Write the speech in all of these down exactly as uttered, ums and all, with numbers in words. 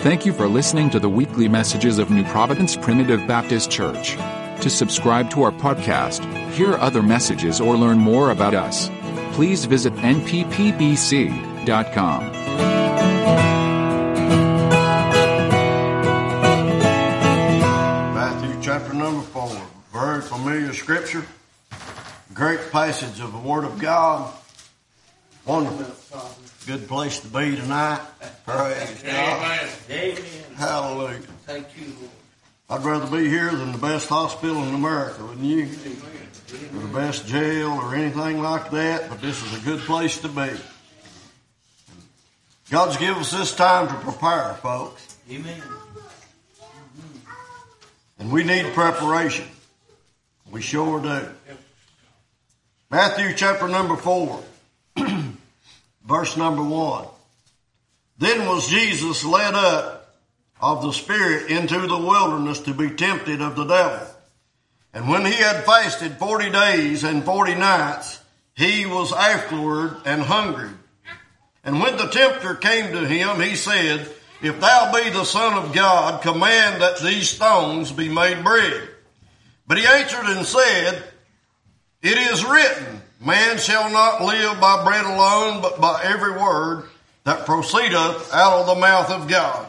Thank you for listening to the weekly messages of New Providence Primitive Baptist Church. To subscribe to our podcast, hear other messages, or learn more about us, please visit N P P B C dot com. Matthew chapter number four. Very familiar scripture. Great passage of the Word of God. Wonderful. Good place to be tonight. Praise God. Amen. Hallelujah. Thank you, Lord. I'd rather be here than the best hospital in America, wouldn't you? Or the best jail or anything like that, but this is a good place to be. God's given us this time to prepare, folks. Amen. And we need preparation. We sure do. Matthew chapter number four, verse number one. Then was Jesus led up of the Spirit into the wilderness to be tempted of the devil. And when he had fasted forty days and forty nights, he was afterward and hungry. And when the tempter came to him, he said, If thou be the Son of God, command that these stones be made bread. But he answered and said, It is written, Man shall not live by bread alone, but by every word that proceedeth out of the mouth of God.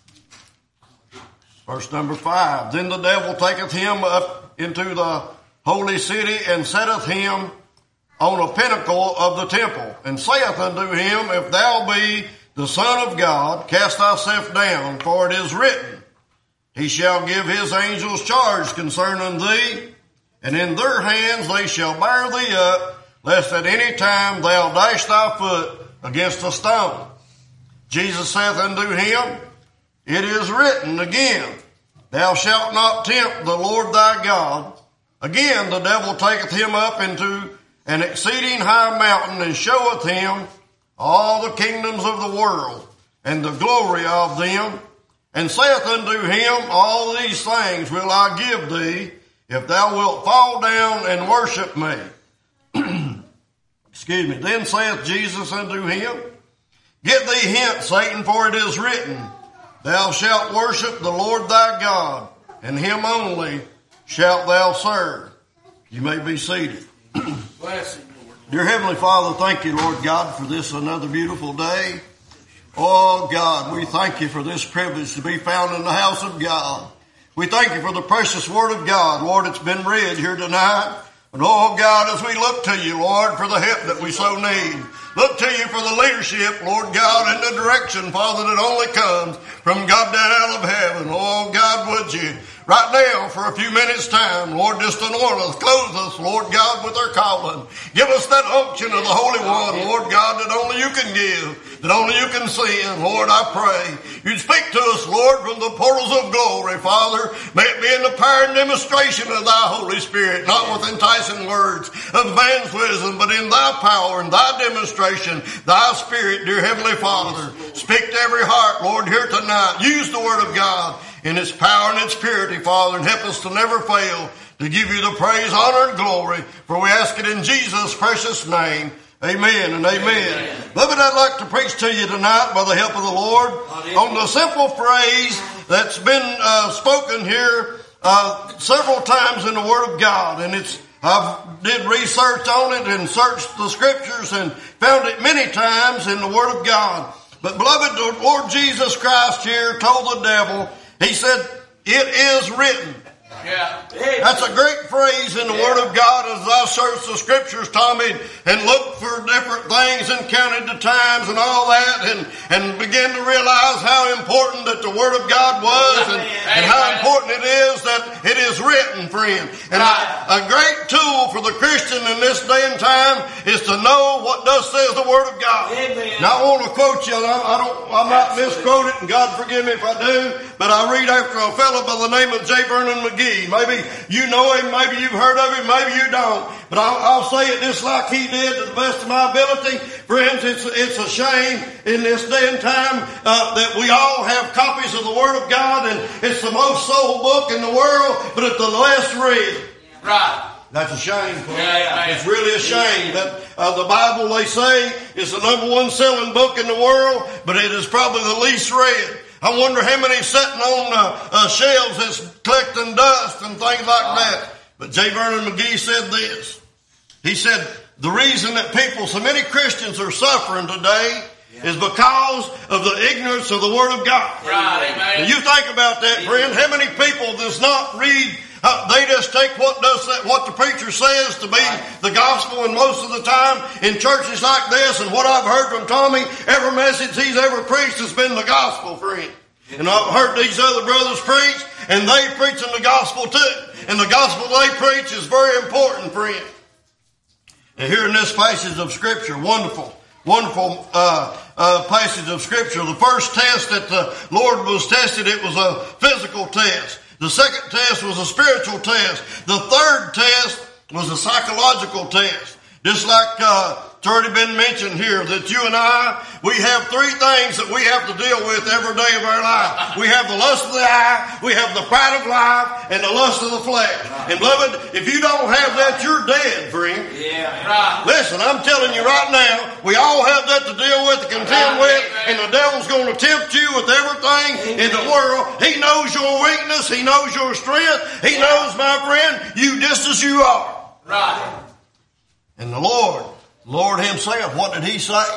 Verse number five. Then the devil taketh him up into the holy city, and setteth him on a pinnacle of the temple, and saith unto him, If thou be the Son of God, cast thyself down, for it is written, He shall give his angels charge concerning thee, and in their hands they shall bear thee up, lest at any time thou dash thy foot against a stone. Jesus saith unto him, It is written again, Thou shalt not tempt the Lord thy God. Again the devil taketh him up into an exceeding high mountain, and showeth him all the kingdoms of the world, and the glory of them, and saith unto him, All these things will I give thee, if thou wilt fall down and worship me. Excuse me. Then saith Jesus unto him, Get thee hence, Satan, for it is written, Thou shalt worship the Lord thy God, and him only shalt thou serve. You may be seated. Bless him, Lord. Dear Heavenly Father, thank you, Lord God, for this another beautiful day. Oh God, we thank you for this privilege to be found in the house of God. We thank you for the precious Word of God. Lord, it's been read here tonight. And oh God, as we look to you, Lord, for the help that we so need. Look to you for the leadership, Lord God, and the direction, Father, that only comes from God down out of heaven. Oh God, would you right now for a few minutes time, Lord, just anoint us, clothe us, Lord God, with our calling. Give us that unction of the Holy One, Lord God, that only you can give, that only you can send. Lord, I pray you'd speak to us, Lord, from the portals of glory, Father. May it be in the power and demonstration of thy Holy Spirit, not with enticing words of man's wisdom, but in thy power and thy demonstration, thy Spirit, dear Heavenly Father. Speak to every heart, Lord, here tonight. Use the Word of God in its power and its purity, Father, and help us to never fail to give you the praise, honor, and glory. For we ask it in Jesus' precious name. Amen and amen. amen. Beloved, I'd like to preach to you tonight by the help of the Lord on the simple phrase that's been uh, spoken here uh, several times in the Word of God. And it's I did research on it and searched the Scriptures and found it many times in the Word of God. But beloved, the Lord Jesus Christ here told the devil, he said, It is written. Yeah. That's a great phrase in the yeah. Word of God. As I searched the Scriptures, Tommy, and looked for different things and counted the times and all that, and, and began to realize how important that the Word of God was, and, and how important it is that it is written, friend. And I, a great tool for the Christian in this day and time is to know what thus says the Word of God. Amen. Now I want to quote you, and I, I don't, I might misquote it, and God forgive me if I do, but I read after a fellow by the name of J. Vernon McGee. Maybe you know him, maybe you've heard of him, maybe you don't. But I'll, I'll say it just like he did to the best of my ability. Friends, it's, it's a shame in this day and time uh, that we all have copies of the Word of God, and it's the most sold book in the world, but it's the less read. Right. That's a shame, folks. Yeah, yeah, yeah. It's really a shame that uh, the Bible, they say, is the number one selling book in the world, but it is probably the least read. I wonder how many sitting on uh, uh, shelves that's collecting dust and things like that. But J. Vernon McGee said this. He said, the reason that people, so many Christians are suffering today is because of the ignorance of the Word of God. Right, amen. You think about that, friend. How many people does not read, uh, they just take what does that, what the preacher says to be the gospel, and most of the time in churches like this, and what I've heard from Tommy, every message he's ever preached has been the gospel, friend. And I've heard these other brothers preach, and they preaching the gospel too. And the gospel they preach is very important, friend. And here in this passage of Scripture, wonderful, wonderful uh, uh, passage of Scripture. The first test that the Lord was tested, it was a physical test. The second test was a spiritual test. The third test was a psychological test. Just like uh, it's already been mentioned here, that you and I, we have three things that we have to deal with every day of our life. We have the lust of the eye, we have the pride of life, and the lust of the flesh. And beloved, if you don't have that, you're dead, friend. Yeah, right. Listen, I'm telling you right now, we all have that to deal with, to contend with, and the devil's going to tempt you with everything in the world. He knows your weakness, he knows your strength, he knows, my friend, you just as you are. Right. And the Lord, Lord himself, what did he say?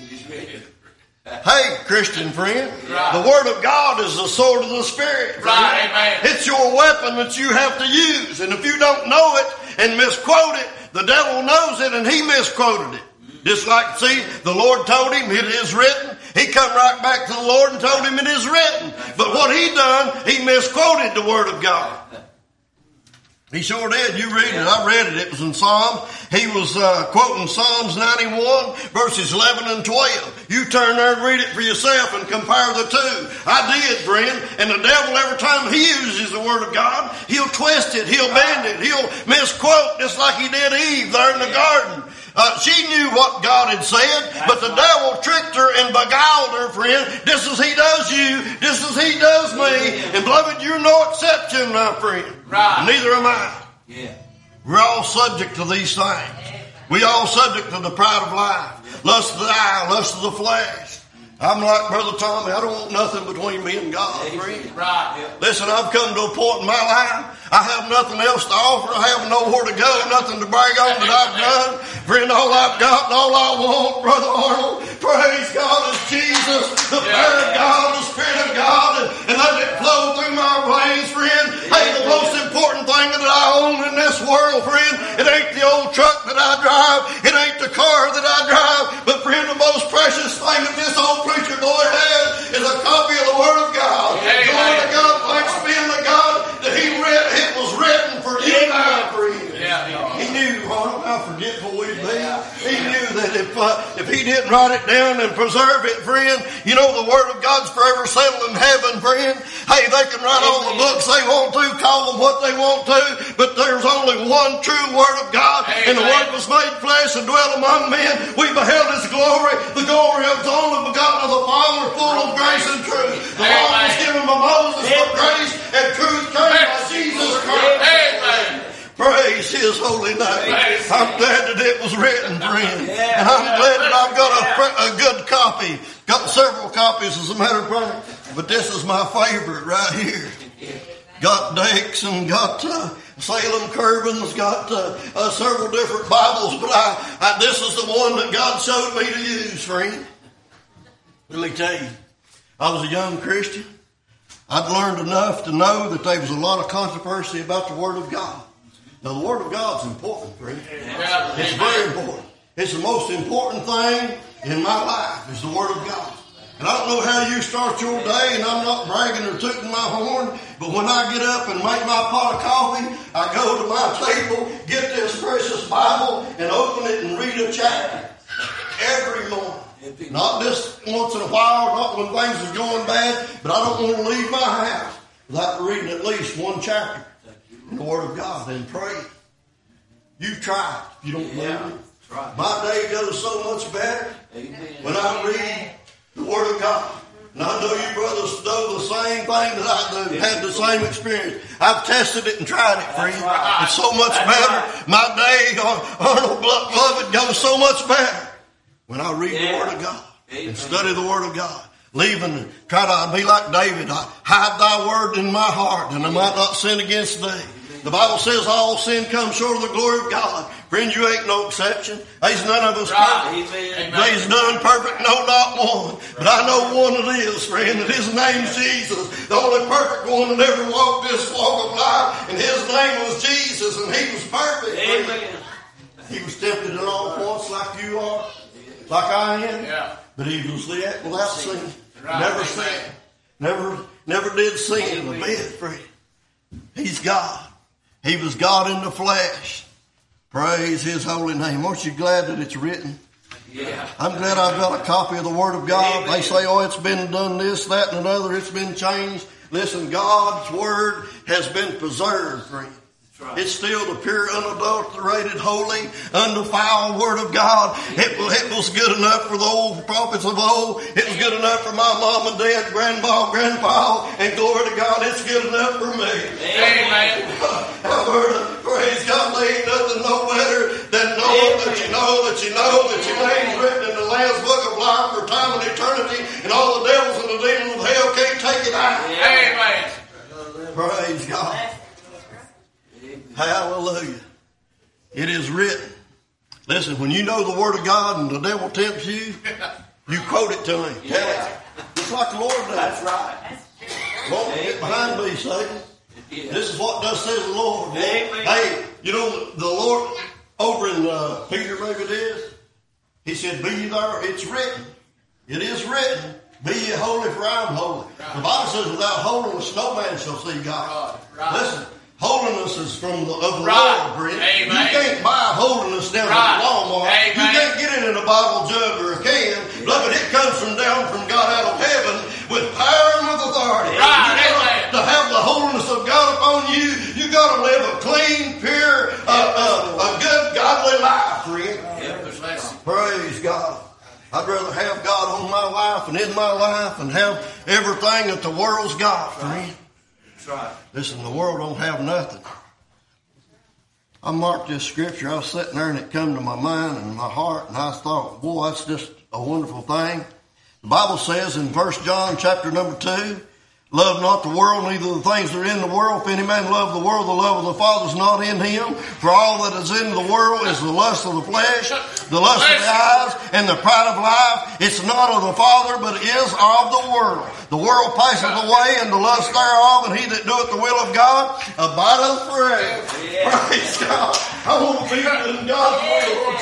Hey, Christian friend, right. The Word of God is the sword of the Spirit. Friend. Right, amen. It's your weapon that you have to use. And if you don't know it and misquote it, the devil knows it and he misquoted it. Just like, see, the Lord told him, it is written. He come right back to the Lord and told him it is written. But what he done, he misquoted the Word of God. He sure did. You read it. I read it. It was in Psalms. He was uh, quoting Psalms ninety-one, verses eleven and twelve. You turn there and read it for yourself and compare the two. I did, friend. And the devil, every time he uses the Word of God, he'll twist it. He'll bend it. He'll misquote, just like he did Eve there in the garden. Uh, she knew what God had said, but the devil tricked her and beguiled her, friend, just as he does you, just as he does me. And beloved, you're no exception, my friend. Right. Neither am I. Yeah. We're all subject to these things. We all subject to the pride of life, lust of the eye, lust of the flesh. I'm like Brother Tommy. I don't want nothing between me and God, friend. Right. Listen, I've come to a point in my life, I have nothing else to offer. I have nowhere to go, nothing to brag on that I've done. Friend, all I've got and all I want, Brother Arnold, praise God, is Jesus, the Spirit of God, the Spirit of God, and, and let it flow through my veins, friend. Hey, the most important thing that I own in this world, friend, it ain't the old truck that I drive, it ain't the car that I drive, but friend, the most precious thing that this old preacher boy has is a copy of the Word of God. Amen. Glory to God, thanks be to God that he read, it was written for you and I, friend. Yeah, He knew, Arnold, how forgetful we'd be. He knew that if uh, if he didn't write it down and preserve it, friend, you know the Word of God's forever settled in heaven, friend. Hey, they can write all the books they want to, call them what they want to, but there's only one true Word of God, and the Word was made flesh and dwelt among men. We beheld His glory, the glory of the only begotten of the Father, full of grace and truth. The law was given by Moses, but grace and truth came by Jesus Christ. Amen. Praise His holy name. I'm glad that it was written, friend. And I'm glad that I've got a, a good copy. Got several copies, as a matter of fact. But this is my favorite right here. Got Dakes and got uh, Salem Curvins, got uh, uh, several different Bibles. But I, I, this is the one that God showed me to use, friend. Let me tell you, I was a young Christian. I'd learned enough to know that there was a lot of controversy about the Word of God. Now, the Word of God's important, friend. It's very important. It's the most important thing in my life is the Word of God. And I don't know how you start your day, and I'm not bragging or tooting my horn, but when I get up and make my pot of coffee, I go to my table, get this precious Bible, and open it and read a chapter every morning. Not just once in a while, not when things is going bad, but I don't want to leave my house without reading at least one chapter in the Word of God and pray. You try it if you don't believe Yeah, it. right. My day goes so much better Amen. when I read the Word of God. And I know you brothers know the same thing that I do, had the same experience. I've tested it and tried it, friend. right. It's so much That's better. right. My day, Arnold Beloved, goes so much better when I read Yeah. the Word of God Amen. and study the Word of God. leaving and try to be like David. I hide thy word in my heart, and I might not sin against thee. The Bible says all sin comes short of the glory of God. Friend, you ain't no exception. There's none of us Right. perfect. There's none perfect, no, not one. But I know one that is, friend, and his name's Jesus. The only perfect one that ever walked this walk of life, and his name was Jesus, and he was perfect. Amen. He was tempted in all points like you are, like I am. Yeah. But he was yet without sin. Right. Never Amen. sinned. Never, never did sin a bit, friend. He's God. He was God in the flesh. Praise his holy name. Aren't you glad that it's written? Yeah. I'm glad I've got a copy of the Word of God. They say, oh, it's been done this, that, and another. It's been changed. Listen, God's Word has been preserved, friend. Right. It's still the pure, unadulterated, holy, undefiled Word of God. It, it was good enough for the old prophets of old. It was good enough for my mom and dad, grandma, grandpa, and glory to God, it's good enough for me. Amen. I've heard of, praise God, there ain't nothing no better than knowing that you know that you know that your name's written in the Lamb's Book of Life for time and eternity, and all the devils and the demons of hell can't take it out. Amen. Praise God. Hallelujah. It is written. Listen, when you know the Word of God and the devil tempts you, you quote it to him. Tell it. Just like the Lord does. That's right. Lord, get behind me, Satan. Yeah. This is what thus says the Lord. Amen. Hey, you know, the Lord over in uh, Peter, maybe it is, he said, be ye there, it's written. It is written. Be ye holy, for I am holy. Right. The Bible says, without holiness, no man shall see God. Right. Listen. Holiness is from the, of the Right. Lord, friend. Amen. You can't buy holiness down Right. at Walmart. Amen. You can't get it in a bottle jug or a can. But it comes from down from God out of heaven with power and with authority. Right. You gotta, Amen. to have the holiness of God upon you, you got to live a clean, pure, uh, uh, a good, godly life, friend. Yeah. Praise God. I'd rather have God on my life and in my life and have everything that the world's got, friend. That's right. Listen, the world don't have nothing. I marked this scripture. I was sitting there and it come to my mind and my heart, and I thought, boy, that's just a wonderful thing. The Bible says in First John chapter number two, love not the world, neither the things that are in the world. If any man love the world, the love of the Father is not in him. For all that is in the world is the lust of the flesh, the lust of the eyes, and the pride of life. It's not of the Father, but is of the world. The world passeth away, and the lust thereof, and he that doeth the will of God abideth forever. Yeah. Praise God. I want to be in God's will.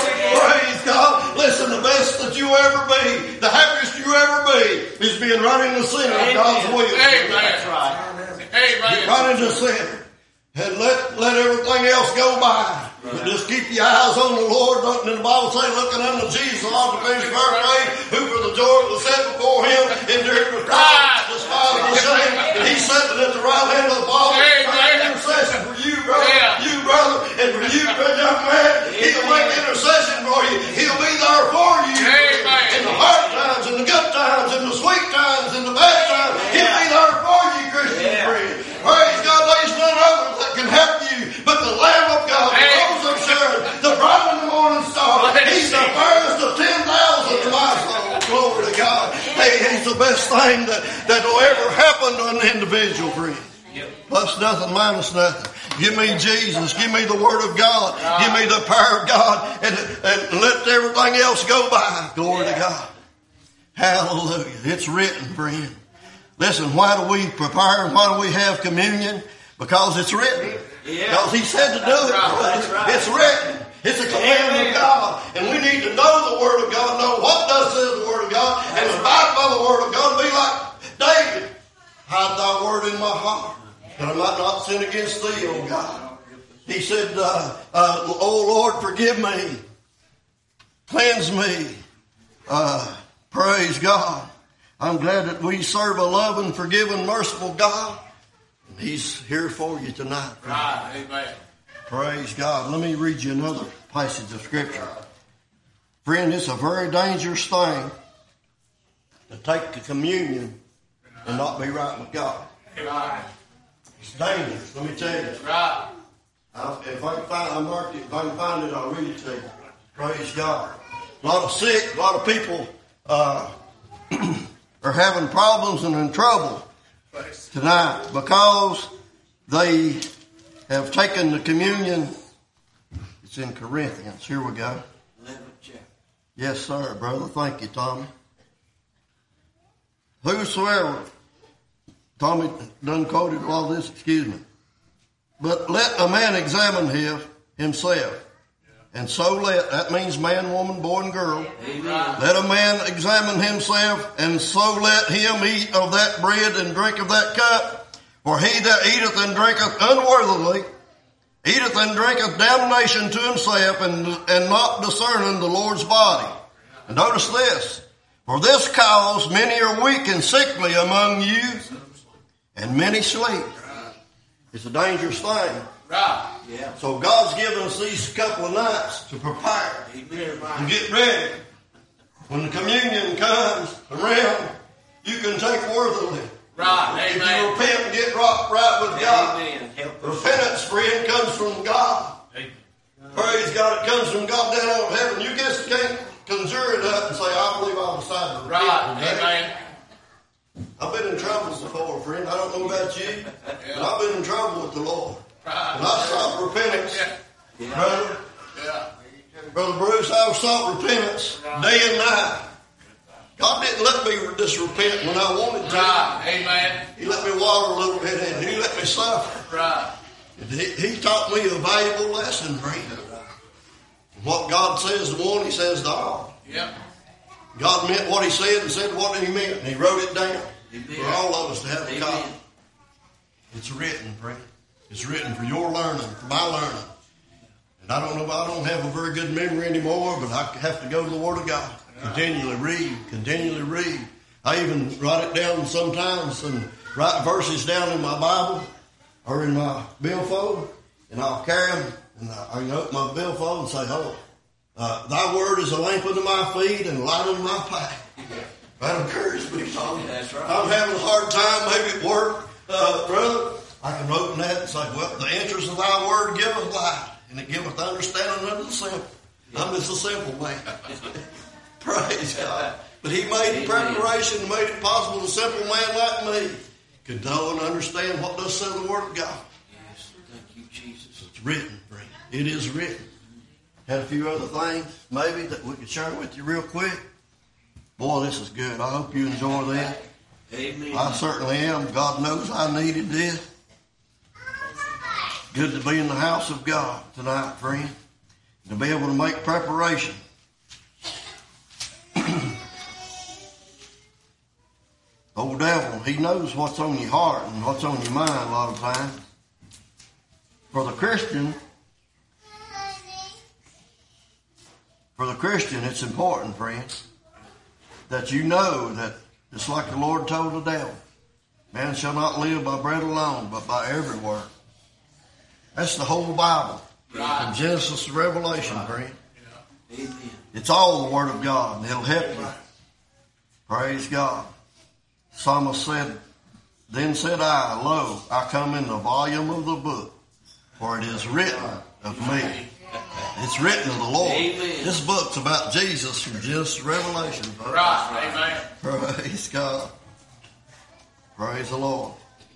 Praise God. Listen, the best that you ever be, the happiest you ever be, is being right in the center of God's will. Amen. That's right. Get Amen. right into the center. And let, let everything else go by. Right. But just keep your eyes on the Lord. Don't in the Bible say, looking unto Jesus, on the finished work of faith, who for the joy that was set before him endured the cross, despised the shame, and he's sitting at the right hand of the Father, making intercession for you, brother, Yeah. you, brother, and for you, young man. He'll make intercession for you. He'll be there for you. Amen. In the hard times, in the good times, in the sweet times, in the bad times, he'll be there for you, Christian Yeah. friend. Praise God, there's none other that can help you but the Lamb of God, the Amen. Rose of Sharon, the bright and the morning star. He's the fairest of ten thousand to my soul. Glory to God. Hey, he's the best thing that, that will ever happen to an individual, friend. Plus nothing, minus nothing. Give me Jesus. Give me the Word of God. Give me the power of God. And, and let everything else go by. Glory to God. Hallelujah. It's written, friend. Listen, why do we prepare and why do we have communion? Because it's written. Yeah. Because he said to do it. That's right. It's written. It's a commandment of God. And we need to know the Word of God, know what does say the Word of God, and abide by the Word of God. Be like David. Hide thy word in my heart, that I might not sin against thee, O God. He said, uh, uh, oh Lord, forgive me. Cleanse me. Uh, praise God. I'm glad that we serve a loving, forgiving, merciful God. He's here for you tonight. Right. Amen. Praise God. Let me read you another passage of Scripture. Friend, it's a very dangerous thing to take the communion and not be right with God. Right. It's dangerous, let me tell you. Right. I, if I can find, I marked it. If I can find it, I'll read it to you. Praise God. A lot of sick, a lot of people uh, are having problems and in trouble tonight because they have taken the communion. It's in Corinthians. Here we go. Yes, sir, brother. Thank you, Tommy. Whosoever, Tommy done quoted all this, excuse me. But let a man examine his, himself. And so let, that means man, woman, boy, and girl. Amen. Let a man examine himself, and so let him eat of that bread and drink of that cup. For he that eateth and drinketh unworthily, eateth and drinketh damnation to himself, and, and not discerning the Lord's body. And notice this. For this cause many are weak and sickly among you, and many sleep. It's a dangerous thing. Right. Yeah. So God's given us these couple of nights to prepare and get ready. When the communion comes around, you can take worthily. Right. If Amen. you repent and get right, right with God. Amen. Repentance, friend, comes from God. Amen. Praise God, it comes from God down out of heaven. You just can't conjure it up and say, I believe I'll decide to repent. Right. Amen. I've been in trouble before, friend. I don't know about you, Yeah. but I've been in trouble with the Lord. Right. And I sought repentance, Yeah. brother. Yeah. Brother Bruce, I sought repentance day and night. God didn't let me just repent when I wanted to. Right. Amen. He let me water a little bit and He let me suffer. Right. And he, he taught me a valuable lesson, friend. What God says to one, He says to all. Yep. God meant what He said and said what He meant. And He wrote it down Amen. for all of us to have a Amen. copy. It's written, friend. It's written for your learning, for my learning. And I don't know, I don't have a very good memory anymore, but I have to go to the Word of God. Continually read, continually read. I even write it down sometimes and write verses down in my Bible or in my billfold, and I'll carry them, and I can open my billfold and say, oh, uh, thy word is a lamp unto my feet and a light unto my path. That encourages me, Tommy. That's right. I'm having a hard time, maybe at work, uh, brother. I can open that and say, well, the entrance of thy word giveth light, and it giveth understanding unto the simple. I'm just a simple man. Praise God. But He made the preparation, made it possible a simple man like me could know and understand what does say the Word of God. Yes. Thank you, Jesus. It's written, friend. It is written. Had a few other things, maybe, that we could share with you real quick. Boy, this is good. I hope you enjoy that. Amen. I certainly am. God knows I needed this. Good to be in the house of God tonight, friend. To be able to make preparation. Old devil, he knows what's on your heart and what's on your mind a lot of times. For the Christian, for the Christian, it's important, friends, that you know that it's like the Lord told the devil, man shall not live by bread alone, but by every word. That's the whole Bible. Right. From Genesis to Revelation, friend. Yeah. Amen. It's all the Word of God, and it'll help you. Praise God. Psalmist said, then said I, lo, I come in the volume of the book, for it is written of me. It's written of the Lord. Amen. This book's about Jesus from Genesis to Revelation. Folks. Right. Amen. Praise God. Praise the Lord.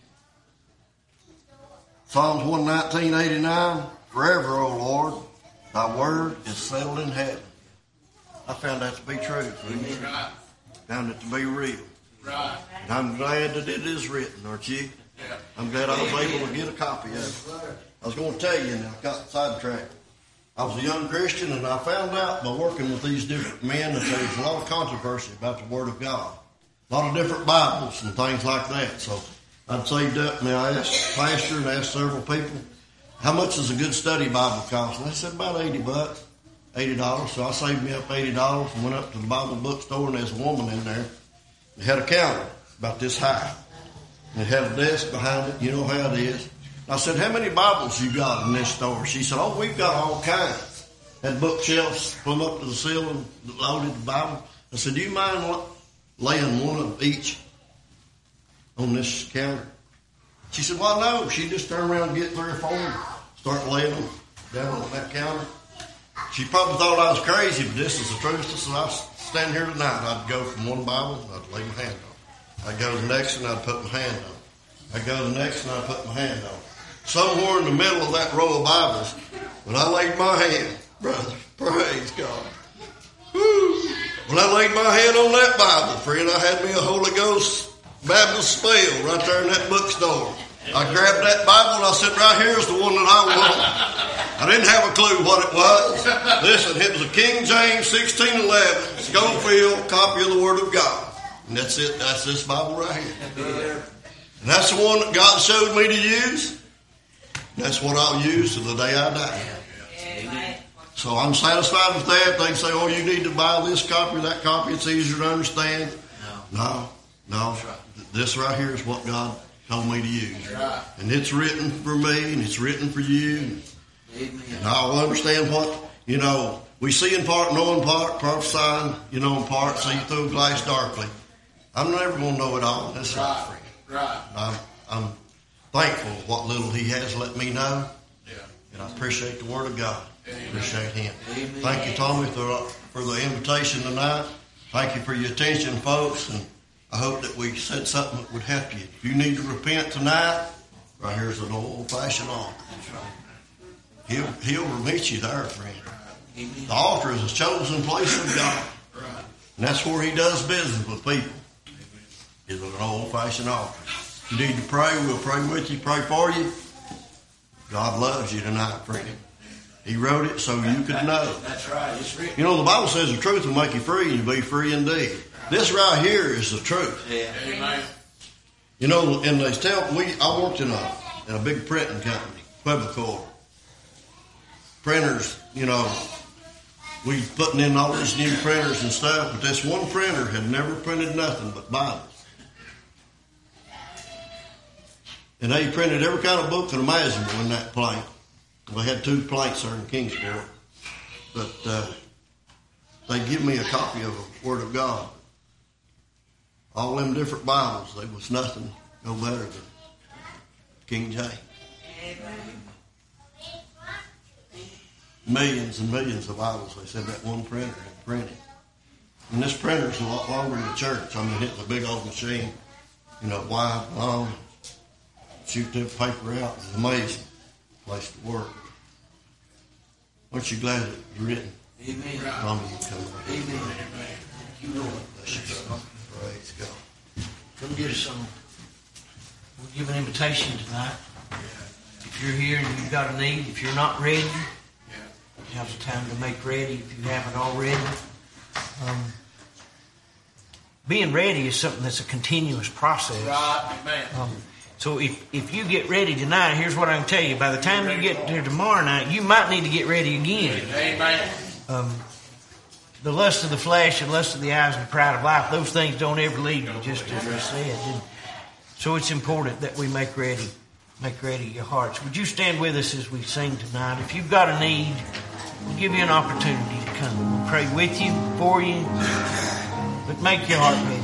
Psalms one nineteen, eighty-nine, forever, O Lord, thy word is settled in heaven. I found that to be true. Right. Found it to be real. Right. And I'm glad that it is written, aren't you? Yeah. I'm glad I was able to get a copy of it. I was going to tell you, and I got sidetracked. I was a young Christian, and I found out by working with these different men that there's a lot of controversy about the Word of God. A lot of different Bibles and things like that. So I'd saved up, and I asked the pastor and asked several people, how much does a good study Bible cost? And they said about eighty bucks, eighty dollars. So I saved me up eighty dollars and went up to the Bible bookstore, and there's a woman in there. They had a counter about this high. And it had a desk behind it. You know how it is. I said, how many Bibles you got in this store? She said, oh, we've got all kinds. Had bookshelves plumb up to the ceiling, loaded the Bible. I said, do you mind laying one of each on this counter? She said, well, no. She just turned around and get three or four and start laying them down on that counter. She probably thought I was crazy, but this is the truth. This is I stand here tonight. I'd go from one Bible and I'd lay my hand on it. I'd go to the next and I'd put my hand on it. I'd go to the next and I'd put my hand on it. Somewhere in the middle of that row of Bibles, when I laid my hand, brother, praise God. Woo. When I laid my hand on that Bible, friend, I had me a Holy Ghost Baptist spell right there in that bookstore. I grabbed that Bible and I said, right here's the one that I want. I didn't have a clue what it was. Listen, it was a King James sixteen eleven Schofield copy of the Word of God. And that's it. That's this Bible right here. And that's the one that God showed me to use. That's what I'll use to the day I die. So I'm satisfied with that. They say, oh, you need to buy this copy or that copy. It's easier to understand. No, no. This right here is what God told me to use. And it's written for me and it's written for you. And I'll understand what, you know, we see in part, know in part, prophesying, you know, in part, see through a glass darkly. I'm never going to know it all. That's right. Right. I'm, I'm thankful for what little He has let me know. Yeah. And I appreciate the Word of God. Amen. Appreciate Him. Amen. Thank you, Tommy, for, for the invitation tonight. Thank you for your attention, folks. And I hope that we said something that would help you. If you need to repent tonight, right here's an old-fashioned altar. That's right. He'll, he'll meet you there, friend. Amen. The altar is a chosen place of God. Right. And that's where He does business with people. Is an old-fashioned altar. If you need to pray, we'll pray with you, pray for you. God loves you tonight, friend. He wrote it so you could know. That's right. It's written. You know, the Bible says the truth will make you free and you'll be free indeed. This right here is the truth. Yeah. Amen. You know, in they tell we I worked in a in a big printing company, Quebecor. Printers, you know, we putting in all these new printers and stuff, but this one printer had never printed nothing but Bibles. And they printed every kind of book and imaginable in that plant. We had two plants there in Kingsport. But uh, they give me a copy of the Word of God. All them different Bibles, there was nothing no better than King James. Millions and millions of Bibles, they said that one printer had printed. And this printer's a lot longer than the church. I mean, it's a big old machine, you know, wide, long. Shoot that paper out. It's an amazing place to work. Aren't you glad that you're written? Amen. Tommy, you come right here. Amen. You know what? Bless you, brother. Praise God. Come get us some. We'll give an invitation tonight. If you're here and you've got a need, if you're not ready, now's the time to make ready if you haven't already. Um, being ready is something that's a continuous process. Right. Amen. Um, So if, if you get ready tonight, here's what I can tell you. By the time you get there tomorrow night, you might need to get ready again. Amen. Um, the lust of the flesh and lust of the eyes and the pride of life, those things don't ever leave you, just as I said. And so it's important that we make ready, make ready your hearts. Would you stand with us as we sing tonight? If you've got a need, we'll give you an opportunity to come. We'll pray with you, for you, but make your heart ready.